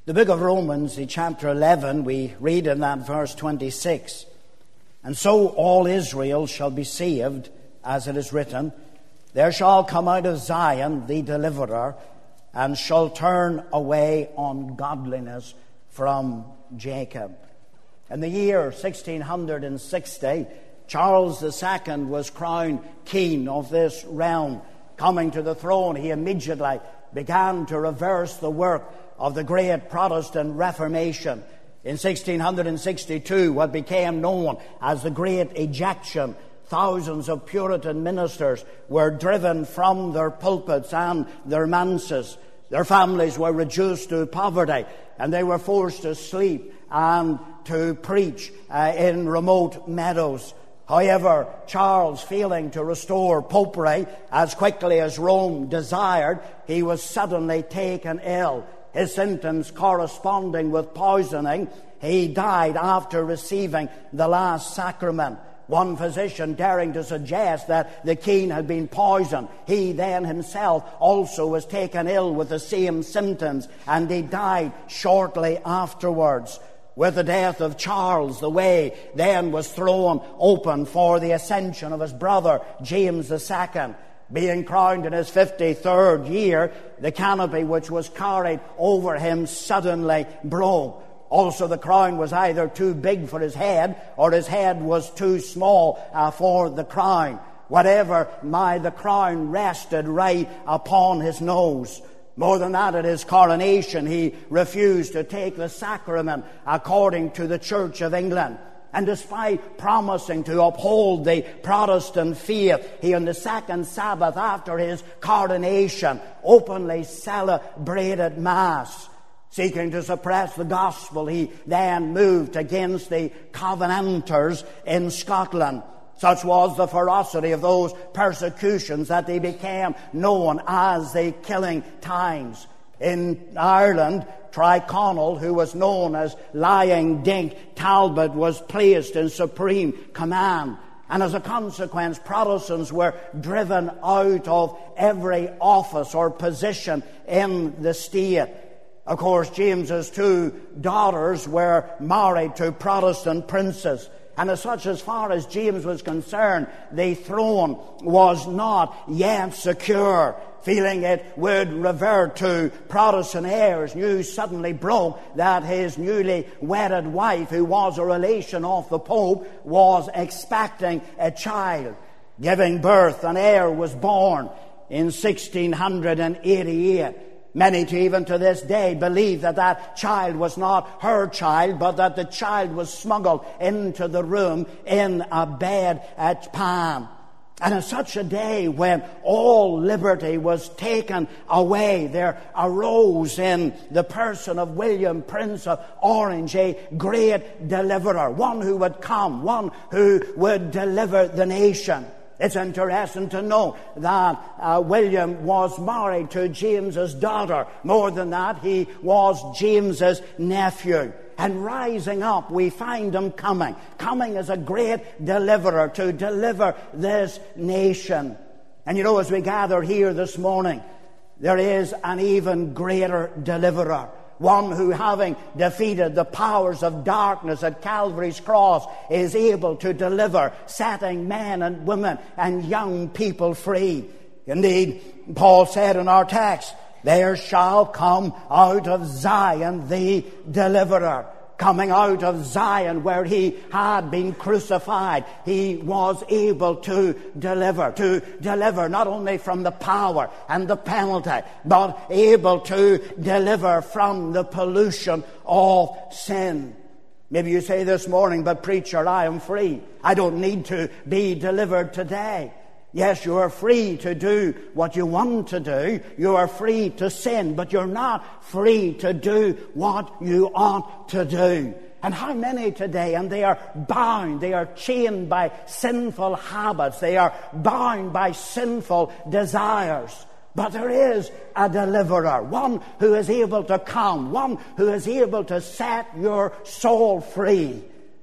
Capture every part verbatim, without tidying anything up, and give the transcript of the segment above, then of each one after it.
The book of Romans, in chapter eleven, we read in that verse twenty-six, "And so all Israel shall be saved, as it is written, there shall come out of Zion the deliverer, and shall turn away ungodliness from Jacob." In the year sixteen sixty, Charles the Second was crowned king of this realm. Coming to the throne, he immediately began to reverse the work of the great Protestant Reformation. In sixteen sixty-two, what became known as the Great Ejection, thousands of Puritan ministers were driven from their pulpits and their manses. Their families were reduced to poverty, and they were forced to sleep and to preach uh, in remote meadows. However, Charles, failing to restore popery as quickly as Rome desired, he was suddenly taken ill. His symptoms corresponding with poisoning, he died after receiving the last sacrament. One physician daring to suggest that the king had been poisoned, he then himself also was taken ill with the same symptoms, and he died shortly afterwards. With the death of Charles, the way then was thrown open for the ascension of his brother, James the Second. Being crowned in his fifty-third year, the canopy which was carried over him suddenly broke. Also, the crown was either too big for his head, or his head was too small uh, for the crown. Whatever, my, the crown rested right upon his nose. More than that, at his coronation, he refused to take the sacrament according to the Church of England. And despite promising to uphold the Protestant faith, he, on the second Sabbath after his coronation, openly celebrated Mass. Seeking to suppress the gospel, he then moved against the Covenanters in Scotland. Such was the ferocity of those persecutions that they became known as the Killing Times. In Ireland, Tyrconnell, who was known as Lying Dink Talbot, was placed in supreme command. And as a consequence, Protestants were driven out of every office or position in the state. Of course, James's two daughters were married to Protestant princes. And as such, as far as James was concerned, the throne was not yet secure. Feeling it would revert to Protestant heirs, news suddenly broke that his newly wedded wife, who was a relation of the Pope, was expecting a child. Giving birth, an heir was born in sixteen eighty-eight. Many, to even to this day, believe that that child was not her child, but that the child was smuggled into the room in a bed at Pan. And on such a day when all liberty was taken away, there arose in the person of William, Prince of Orange, a great deliverer, one who would come, one who would deliver the nation. It's interesting to know that uh, William was married to James's daughter. More than that, he was James's nephew. And rising up, we find him coming, coming as a great deliverer to deliver this nation. And you know, as we gather here this morning, there is an even greater deliverer. One who, having defeated the powers of darkness at Calvary's cross, is able to deliver, setting men and women and young people free. Indeed, Paul said in our text, there shall come out of Zion the deliverer. Coming out of Zion, where he had been crucified, he was able to deliver. To deliver not only from the power and the penalty, but able to deliver from the pollution of sin. Maybe you say this morning, but preacher, I am free. I don't need to be delivered today. Yes, you are free to do what you want to do. You are free to sin, but you're not free to do what you ought to do. And how many today, and they are bound, they are chained by sinful habits, they are bound by sinful desires. But there is a deliverer, one who is able to come, one who is able to set your soul free,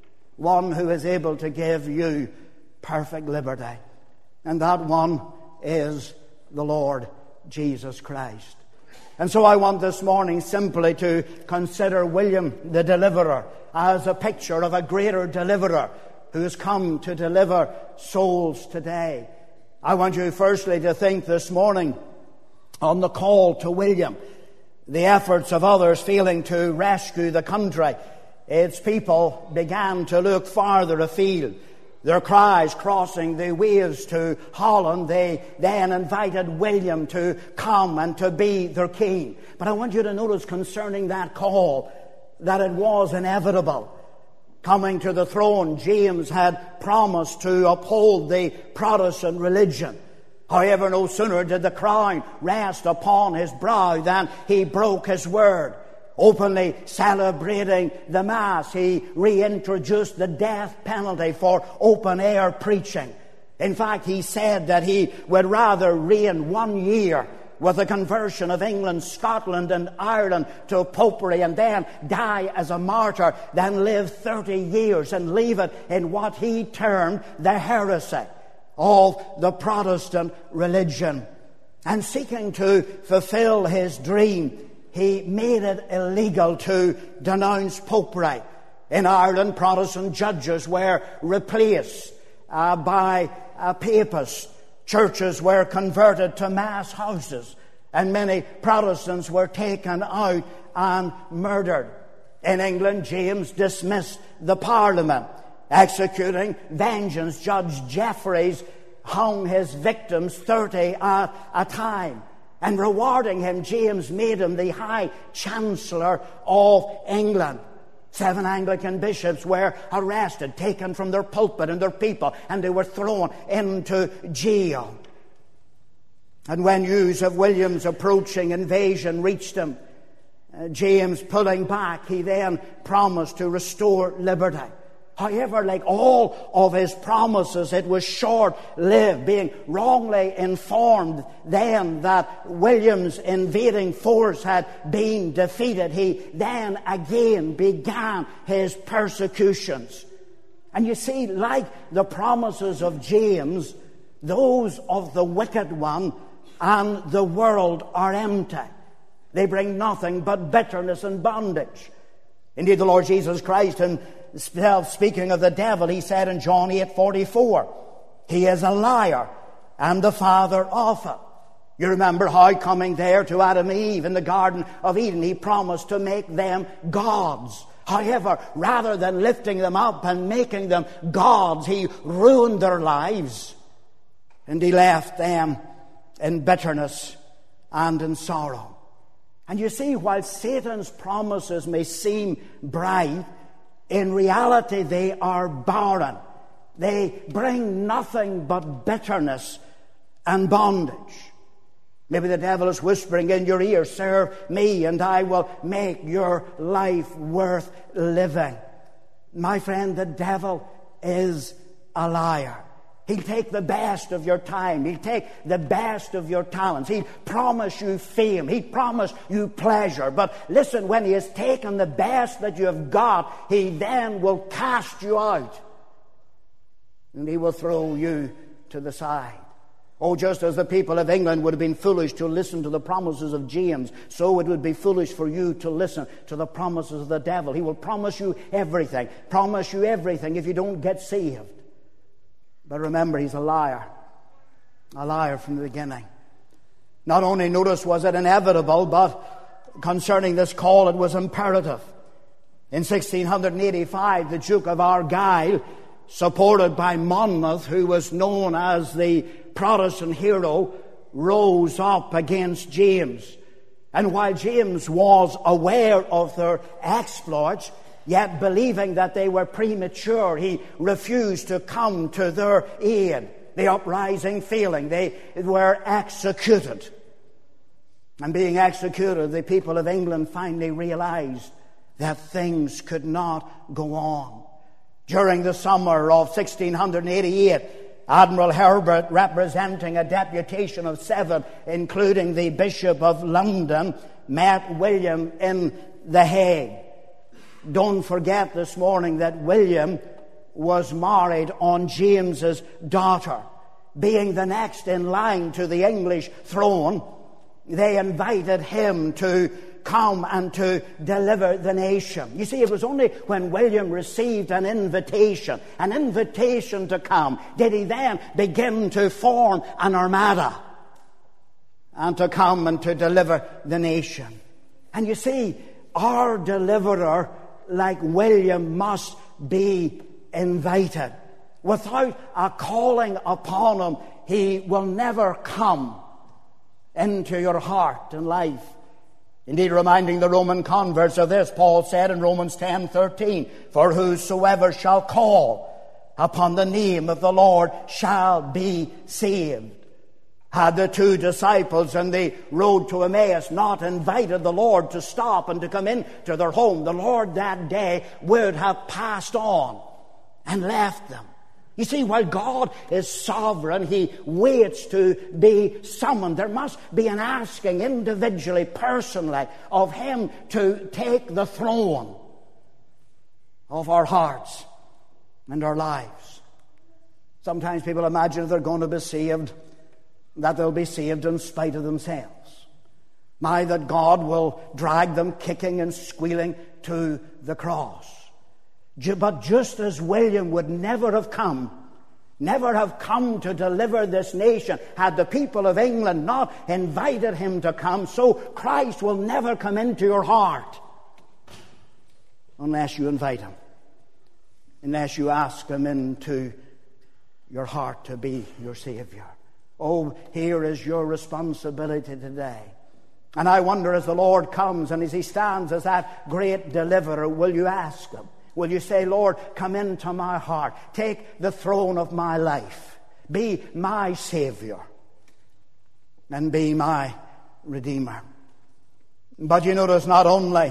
one who is able to give you perfect liberty. And that one is the Lord Jesus Christ. And so I want this morning simply to consider William the Deliverer as a picture of a greater deliverer who has come to deliver souls today. I want you firstly to think this morning on the call to William, the efforts of others failing to rescue the country. Its people began to look farther afield. Their cries crossing the waves to Holland, they then invited William to come and to be their king. But I want you to notice concerning that call that it was inevitable. Coming to the throne, James had promised to uphold the Protestant religion. However, no sooner did the crown rest upon his brow than he broke his word. Openly celebrating the Mass, he reintroduced the death penalty for open-air preaching. In fact, he said that he would rather reign one year with the conversion of England, Scotland, and Ireland to popery and then die as a martyr than live thirty years and leave it in what he termed the heresy of the Protestant religion. And seeking to fulfill his dream, he made it illegal to denounce popery. In Ireland, Protestant judges were replaced uh, by uh, papists. Churches were converted to mass houses, and many Protestants were taken out and murdered. In England, James dismissed the Parliament. Executing vengeance, Judge Jeffreys hung his victims thirty at a time. And rewarding him, James made him the High Chancellor of England. Seven Anglican bishops were arrested, taken from their pulpit and their people, and they were thrown into jail. And when news of William's approaching invasion reached him, uh, James pulling back, he then promised to restore liberty. However, like all of his promises, it was short-lived, being wrongly informed then that William's invading force had been defeated. He then again began his persecutions. And you see, like the promises of James, those of the wicked one and the world are empty. They bring nothing but bitterness and bondage. Indeed, the Lord Jesus Christ himself, speaking of the devil, he said in John eight forty-four, he is a liar and the father of it. You remember how coming there to Adam and Eve in the Garden of Eden, he promised to make them gods. However, rather than lifting them up and making them gods, he ruined their lives, and he left them in bitterness and in sorrow. And you see, while Satan's promises may seem bright, in reality they are barren. They bring nothing but bitterness and bondage. Maybe the devil is whispering in your ear, serve me and I will make your life worth living. My friend, the devil is a liar. He'll take the best of your time. He'll take the best of your talents. He'll promise you fame. He'll promise you pleasure. But listen, when he has taken the best that you have got, he then will cast you out. And he will throw you to the side. Oh, just as the people of England would have been foolish to listen to the promises of James, so it would be foolish for you to listen to the promises of the devil. He will promise you everything. Promise you everything if you don't get saved. But remember, he's a liar. A liar from the beginning. Not only, notice, was it inevitable, but concerning this call, it was imperative. In sixteen eighty-five, the Duke of Argyll, supported by Monmouth, who was known as the Protestant hero, rose up against James. And while James was aware of their exploits, yet believing that they were premature, he refused to come to their aid. The uprising failing, they were executed. And being executed, the people of England finally realized that things could not go on. During the summer of sixteen eighty-eight, Admiral Herbert, representing a deputation of seven, including the Bishop of London, met William in The Hague. Don't forget this morning that William was married on James's daughter. Being the next in line to the English throne, they invited him to come and to deliver the nation. You see, it was only when William received an invitation, an invitation to come, did he then begin to form an armada and to come and to deliver the nation. And you see, our deliverer, like William, must be invited. Without a calling upon him, he will never come into your heart and life. Indeed, reminding the Roman converts of this, Paul said in Romans ten thirteen, "For whosoever shall call upon the name of the Lord shall be saved." Had the two disciples on the road to Emmaus not invited the Lord to stop and to come into their home, the Lord that day would have passed on and left them. You see, while God is sovereign, he waits to be summoned. There must be an asking individually, personally, of him to take the throne of our hearts and our lives. Sometimes people imagine if they're going to be saved, that they'll be saved in spite of themselves. My, that God will drag them kicking and squealing to the cross. But just as William would never have come, never have come to deliver this nation had the people of England not invited him to come, so Christ will never come into your heart unless you invite him, unless you ask him into your heart to be your Savior. Oh, here is your responsibility today. And I wonder, as the Lord comes and as he stands as that great deliverer, will you ask him? Will you say, "Lord, come into my heart. Take the throne of my life. Be my Savior. And be my Redeemer." But you notice, not only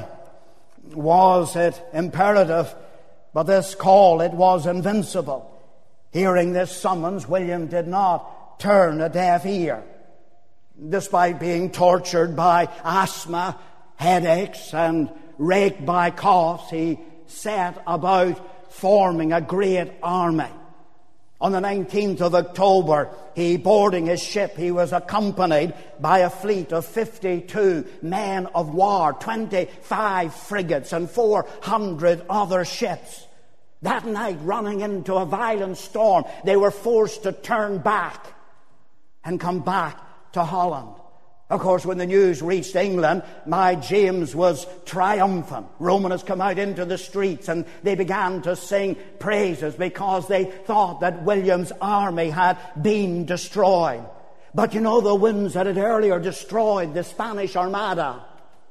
was it imperative, but this call, it was invincible. Hearing this summons, William did not turn a deaf ear. Despite being tortured by asthma, headaches, and raked by coughs, he set about forming a great army. On the nineteenth of October, he boarding his ship, he was accompanied by a fleet of fifty-two men of war, twenty-five frigates, and four hundred other ships. That night, running into a violent storm, they were forced to turn back and come back to Holland. Of course, when the news reached England, my James was triumphant. Romans come out into the streets and they began to sing praises because they thought that William's army had been destroyed. But you know, the winds that had earlier destroyed the Spanish Armada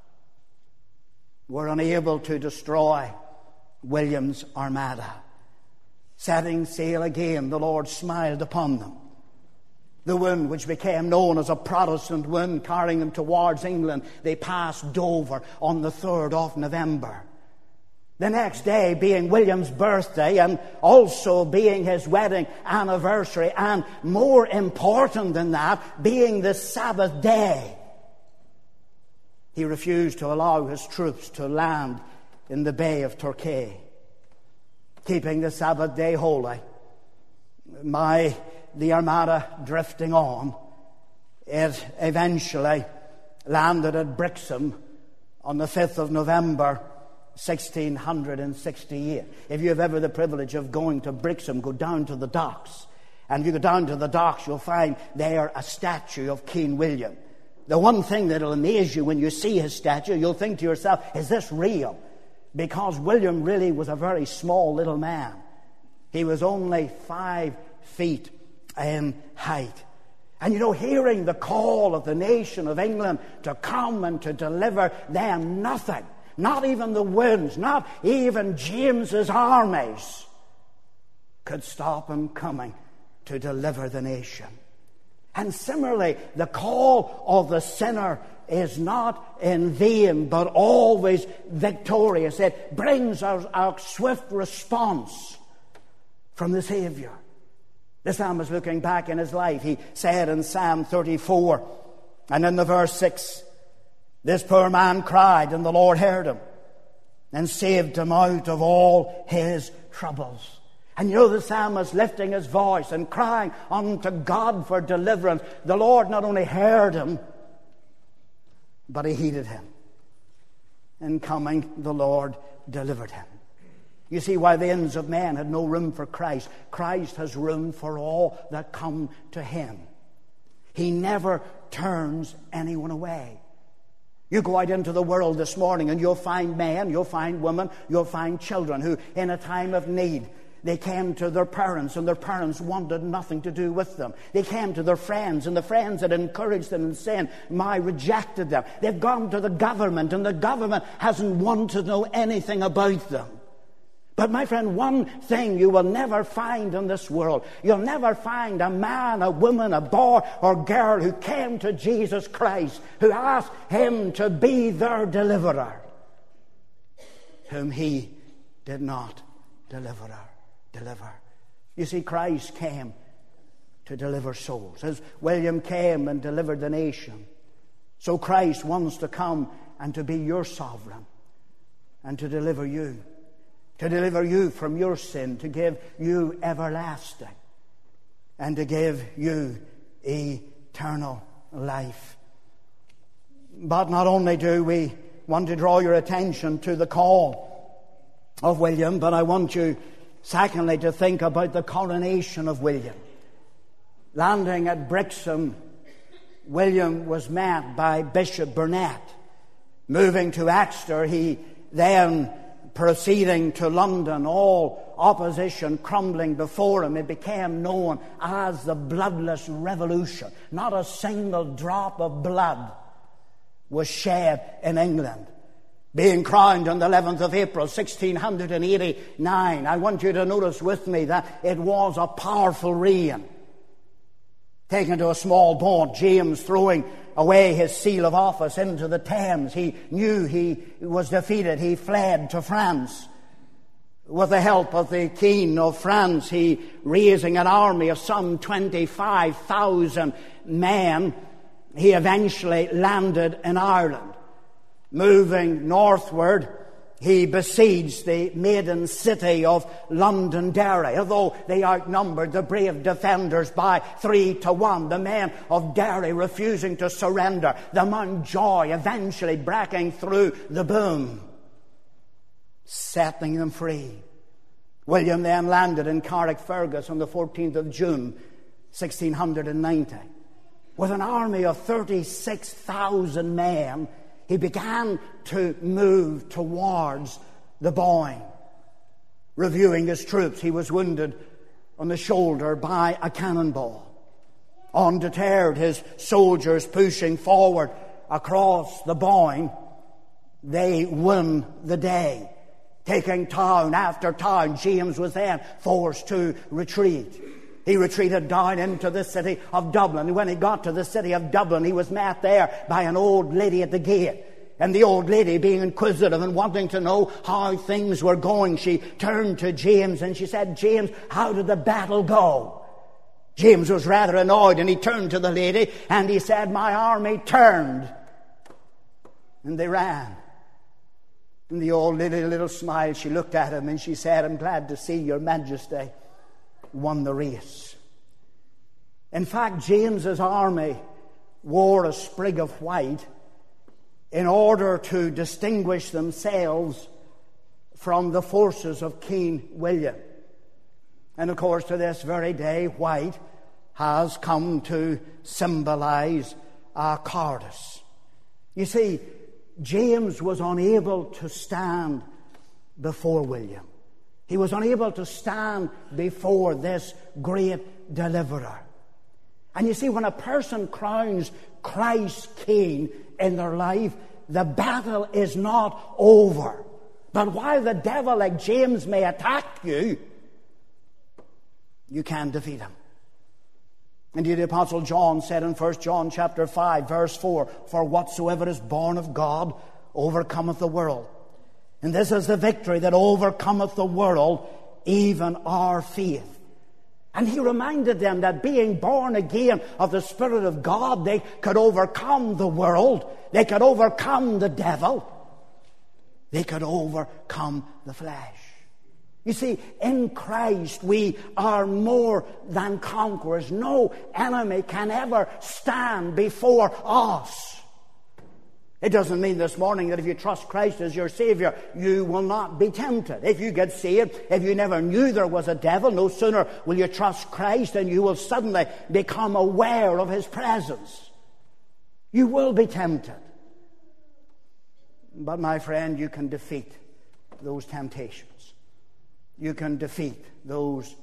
were unable to destroy William's armada. Setting sail again, the Lord smiled upon them. The wind, which became known as a Protestant wind, carrying them towards England, they passed Dover on the third of November. The next day being William's birthday and also being his wedding anniversary, and more important than that, being the Sabbath day, he refused to allow his troops to land in the Bay of Torquay, keeping the Sabbath day holy. My The Armada drifting on, it eventually landed at Brixham on the fifth of November, sixteen sixty-eight. If you have ever the privilege of going to Brixham, go down to the docks. And if you go down to the docks, you'll find there a statue of King William. The one thing that will amaze you when you see his statue, you'll think to yourself, is this real? Because William really was a very small little man. He was only five feet in height. And you know, hearing the call of the nation of England to come and to deliver them, nothing, not even the winds, not even James's armies, could stop him coming to deliver the nation. And similarly, the call of the sinner is not in vain, but always victorious. It brings a, a swift response from the Savior. The psalmist, looking back in his life, he said in Psalm thirty-four, and in the verse six, "This poor man cried, and the Lord heard him, and saved him out of all his troubles." And you know, the psalmist lifting his voice and crying unto God for deliverance, the Lord not only heard him, But he heeded him. In coming, the Lord delivered him. You see, while the ends of men had no room for Christ, Christ has room for all that come to him. He never turns anyone away. You go out into the world this morning and you'll find men, you'll find women, you'll find children who, in a time of need, they came to their parents and their parents wanted nothing to do with them. They came to their friends and the friends that encouraged them in sin, my rejected them. They've gone to the government and the government hasn't wanted to know anything about them. But my friend, one thing you will never find in this world, you'll never find a man, a woman, a boy or girl who came to Jesus Christ, who asked him to be their deliverer, whom he did not deliver. deliver. You see, Christ came to deliver souls. As William came and delivered the nation, so Christ wants to come and to be your sovereign and to deliver you. To deliver you from your sin, to give you everlasting, and to give you eternal life. But not only do we want to draw your attention to the call of William, but I want you, secondly, to think about the coronation of William. Landing at Brixham, William was met by Bishop Burnet. Moving to Exeter, he then, proceeding to London, all opposition crumbling before him, it became known as the Bloodless Revolution. Not a single drop of blood was shed in England. Being crowned on the eleventh of April, sixteen eighty-nine, I want you to notice with me that it was a powerful reign. Taken to a small boat, James throwing away his seal of office into the Thames. He knew he was defeated. He fled to France. With the help of the King of France, he, raising an army of some twenty-five thousand men, he eventually landed in Ireland. Moving northward, he besieged the maiden city of Londonderry. Although they outnumbered the brave defenders by three to one, the men of Derry refusing to surrender, the Mountjoy eventually breaking through the boom, setting them free. William then landed in Carrickfergus on the fourteenth of June, sixteen ninety. With an army of thirty-six thousand men, he began to move towards the Boyne. Reviewing his troops, he was wounded on the shoulder by a cannonball. Undeterred, his soldiers pushing forward across the Boyne, they won the day. Taking town after town, James was then forced to retreat. He retreated down into the city of Dublin. When he got to the city of Dublin, he was met there by an old lady at the gate. And the old lady, being inquisitive and wanting to know how things were going, she turned to James and she said, "James, how did the battle go?" James was rather annoyed and he turned to the lady and he said, "My army turned and they ran." And the old lady, a little smile, she looked at him and she said, "I'm glad to see your Majesty won the race." In fact, James's army wore a sprig of white in order to distinguish themselves from the forces of King William. And of course, to this very day, white has come to symbolize uh, cowardice. You see, James was unable to stand before William. He was unable to stand before this great deliverer. And you see, when a person crowns Christ King in their life, the battle is not over. But while the devil, like James, may attack you, you can defeat him. Indeed, the Apostle John said in First John chapter five, verse four, "For whatsoever is born of God overcometh the world. And this is the victory that overcometh the world, even our faith." And he reminded them that being born again of the Spirit of God, they could overcome the world. They could overcome the devil. They could overcome the flesh. You see, in Christ we are more than conquerors. No enemy can ever stand before us. It doesn't mean this morning that if you trust Christ as your Savior, you will not be tempted. If you get saved, if you never knew there was a devil, no sooner will you trust Christ and you will suddenly become aware of His presence. You will be tempted. But my friend, you can defeat those temptations. You can defeat those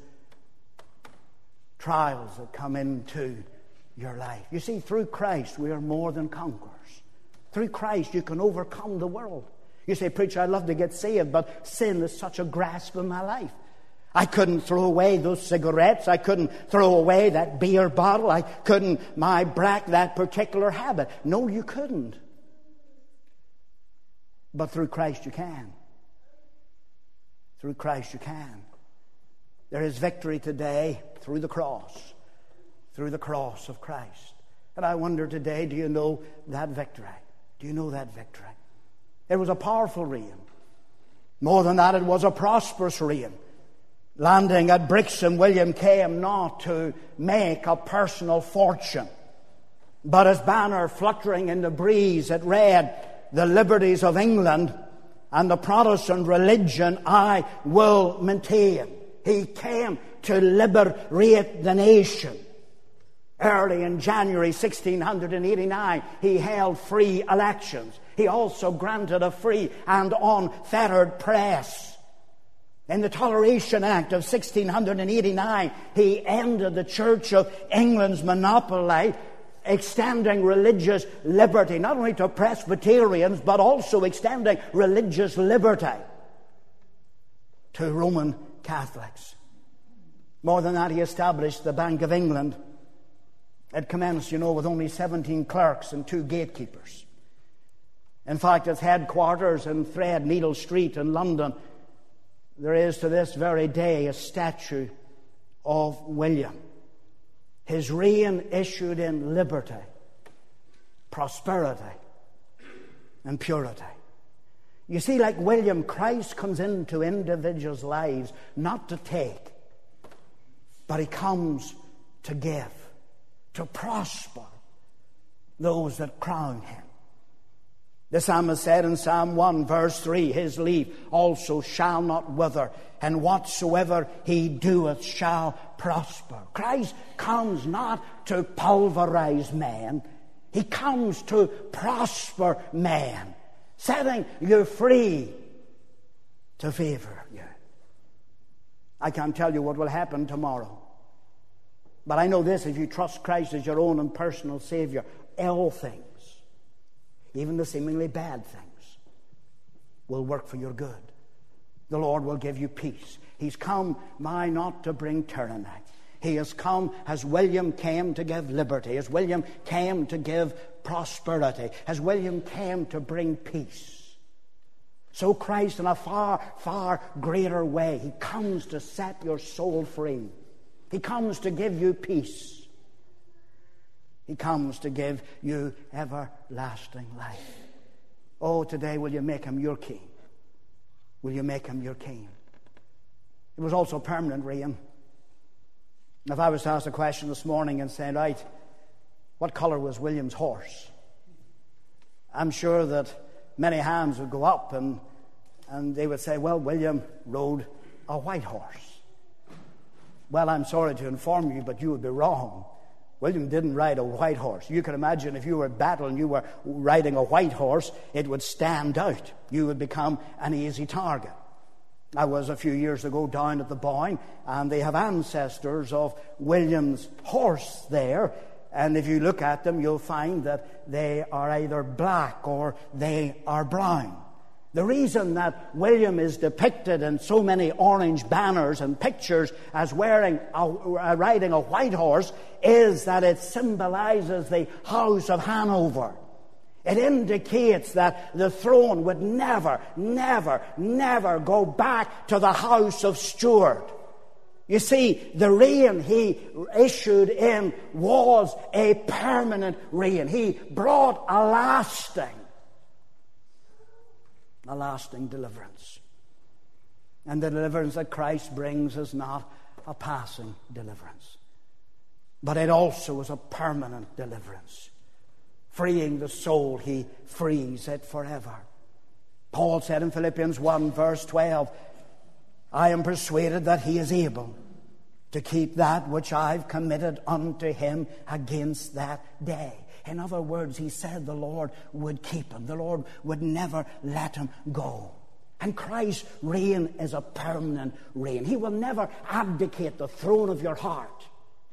trials that come into your life. You see, through Christ we are more than conquerors. Through Christ you can overcome the world. You say, preacher, I'd love to get saved, but sin is such a grasp in my life. I couldn't throw away those cigarettes. I couldn't throw away that beer bottle. I couldn't my break that particular habit. No, you couldn't. But through Christ you can. Through Christ you can. There is victory today through the cross. Through the cross of Christ. And I wonder today, do you know that victory? Do you know that victory? It was a powerful reign. More than that, it was a prosperous reign. Landing at Brixham, William came not to make a personal fortune, but his banner fluttering in the breeze, it read, "The liberties of England and the Protestant religion I will maintain." He came to liberate the nation. Early in January sixteen eighty-nine, he held free elections. He also granted a free and unfettered press. In the Toleration Act of sixteen eighty-nine, he ended the Church of England's monopoly, extending religious liberty, not only to Presbyterians, but also extending religious liberty to Roman Catholics. More than that, he established the Bank of England. It commenced, you know, with only seventeen clerks and two gatekeepers. In fact, its headquarters in Threadneedle Street in London, there is to this very day a statue of William. His reign issued in liberty, prosperity, and purity. You see, like William, Christ comes into individuals' lives not to take, but He comes to give, to prosper those that crown Him. The psalmist said in Psalm one, verse three, His leaf also shall not wither, and whatsoever He doeth shall prosper. Christ comes not to pulverize man. He comes to prosper man, setting you free to favor you. I can't tell you what will happen tomorrow. But I know this, if you trust Christ as your own and personal Savior, all things, even the seemingly bad things, will work for your good. The Lord will give you peace. He's come, my, not to bring tyranny. He has come as William came to give liberty, as William came to give prosperity, as William came to bring peace. So Christ, in a far, far greater way, He comes to set your soul free. He comes to give you peace. He comes to give you everlasting life. Oh, today will you make Him your King? Will you make Him your King? It was also permanent reign. If I was to ask a question this morning and say, right, what colour was William's horse? I'm sure that many hands would go up and, and they would say, well, William rode a white horse. Well, I'm sorry to inform you, but you would be wrong. William didn't ride a white horse. You can imagine if you were at battle and you were riding a white horse, it would stand out. You would become an easy target. I was a few years ago down at the Boyne, and they have ancestors of William's horse there. And if you look at them, you'll find that they are either black or they are brown. The reason that William is depicted in so many orange banners and pictures as wearing a, uh, riding a white horse is that it symbolizes the House of Hanover. It indicates that the throne would never, never, never go back to the House of Stuart. You see, the reign he issued in was a permanent reign. He brought a lasting A lasting deliverance. And the deliverance that Christ brings is not a passing deliverance, but it also is a permanent deliverance. Freeing the soul, he frees it forever. Paul said in Philippians one, verse twelve, I am persuaded that he is able to keep that which I've committed unto him against that day. In other words, he said the Lord would keep him. The Lord would never let him go. And Christ's reign is a permanent reign. He will never abdicate the throne of your heart,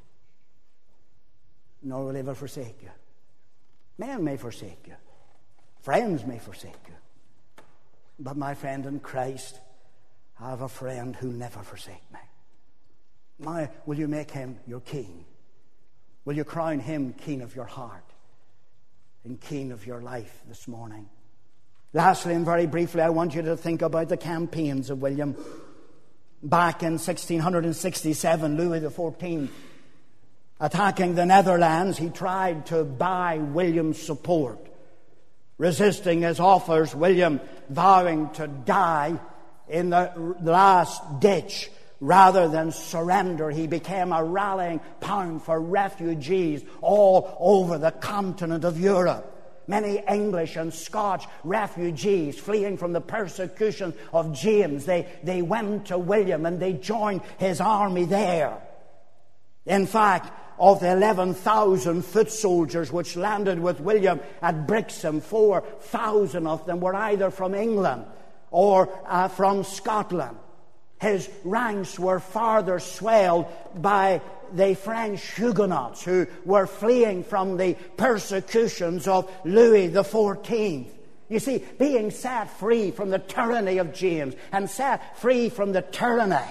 nor will he ever forsake you. Men may forsake you. Friends may forsake you. But my friend in Christ, I have a friend who never forsake me. My, will you make him your king? Will you crown him king of your heart and king of your life this morning? Lastly, and very briefly, I want you to think about the campaigns of William. Back in sixteen sixty-seven, Louis the fourteenth, attacking the Netherlands, he tried to buy William's support. Resisting his offers, William vowing to die in the last ditch rather than surrender, he became a rallying point for refugees all over the continent of Europe. Many English and Scotch refugees fleeing from the persecution of James, they, they went to William and they joined his army there. In fact, of the eleven thousand foot soldiers which landed with William at Brixham, four thousand of them were either from England or uh, from Scotland. His ranks were farther swelled by the French Huguenots who were fleeing from the persecutions of Louis the fourteenth. You see, being set free from the tyranny of James and set free from the tyranny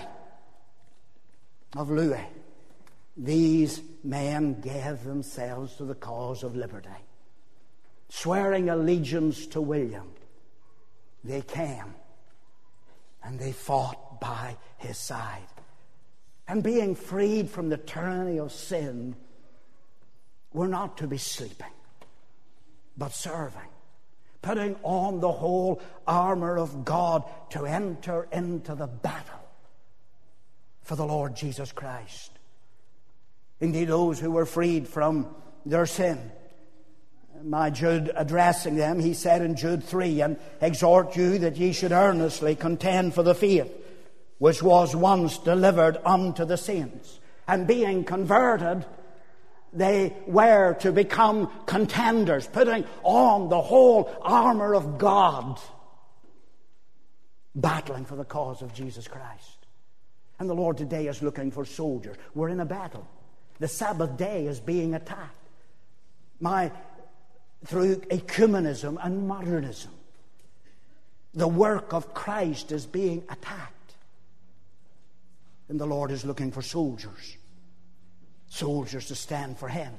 of Louis, these men gave themselves to the cause of liberty. Swearing allegiance to William, they came and they fought by his side. And being freed from the tyranny of sin, we're not to be sleeping, but serving, putting on the whole armor of God to enter into the battle for the Lord Jesus Christ. Indeed, those who were freed from their sin, my Jude addressing them, he said in Jude three, and exhort you that ye should earnestly contend for the faith which was once delivered unto the saints. And being converted, they were to become contenders, putting on the whole armor of God, battling for the cause of Jesus Christ. And the Lord today is looking for soldiers. We're in a battle. The Sabbath day is being attacked. My, through ecumenism and modernism, the work of Christ is being attacked. And the Lord is looking for soldiers. Soldiers to stand for Him,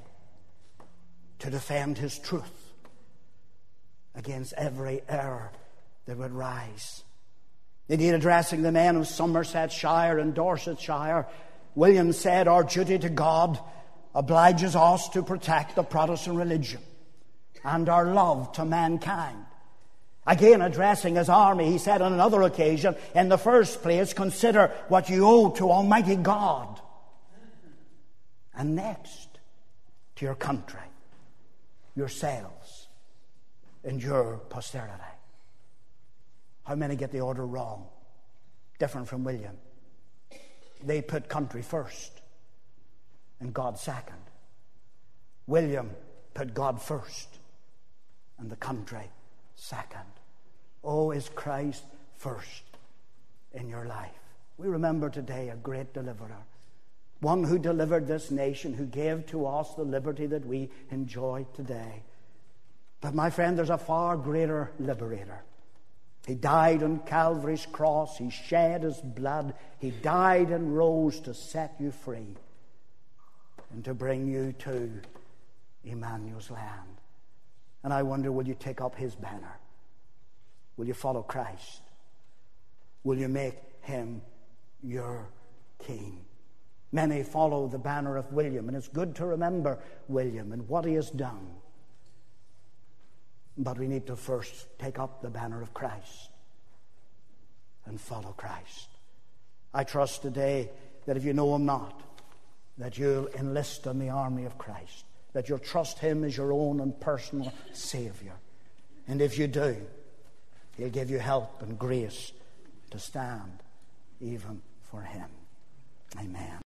to defend His truth against every error that would rise. Indeed, addressing the men of Somersetshire and Dorsetshire, William said, our duty to God obliges us to protect the Protestant religion and our love to mankind. Again, addressing his army, he said on another occasion, in the first place, consider what you owe to Almighty God. And next, to your country, yourselves, and your posterity. How many get the order wrong? Different from William. They put country first and God second. William put God first and the country second. Oh, is Christ first in your life? We remember today a great deliverer. One who delivered this nation, who gave to us the liberty that we enjoy today. But my friend, there's a far greater liberator. He died on Calvary's cross. He shed His blood. He died and rose to set you free and to bring you to Emmanuel's land. And I wonder, will you take up His banner? Will you follow Christ? Will you make Him your King? Many follow the banner of William, and it's good to remember William and what he has done. But we need to first take up the banner of Christ and follow Christ. I trust today that if you know Him not, that you'll enlist in the army of Christ, that you'll trust Him as your own and personal Savior. And if you do, He'll give you help and grace to stand even for Him. Amen.